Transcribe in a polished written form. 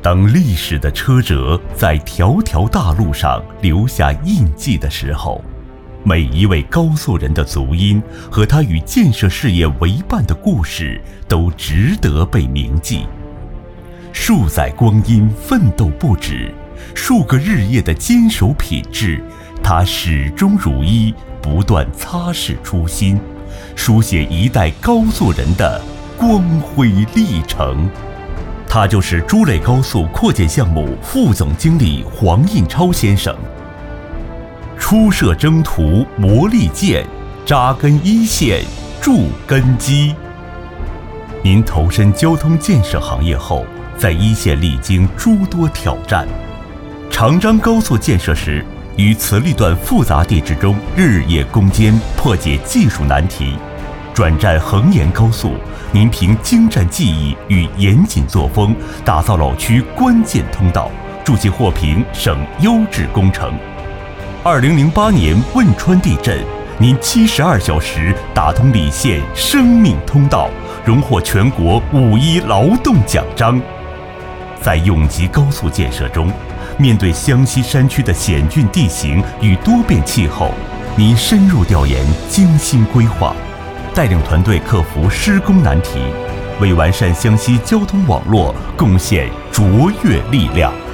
当历史的车辙在条条大路上留下印记的时候，每一位高速人的足音和他与建设事业为伴的故事都值得被铭记。数载光阴奋斗不止，数个日夜的坚守品质，他始终如一，不断擦拭初心，书写一代高速人的光辉历程。他就是珠磊高速扩建项目副总经理黄印超先生。初涉征途磨砺剑，扎根一线筑根基。您投身交通建设行业后，在一线历经诸多挑战。长张高速建设时，于磁力段复杂地质中日夜攻坚，破解技术难题。转战衡沿高速，您凭精湛技艺与严谨作风，打造老区关键通道，筑起获评省优质工程。2008年汶川地震，您72小时打通蠡县生命通道，荣获全国5·1劳动奖章。在永吉高速建设中，面对湘西山区的险峻地形与多变气候，您深入调研，精心规划，带领团队克服施工难题，为完善湘西交通网络贡献卓越力量。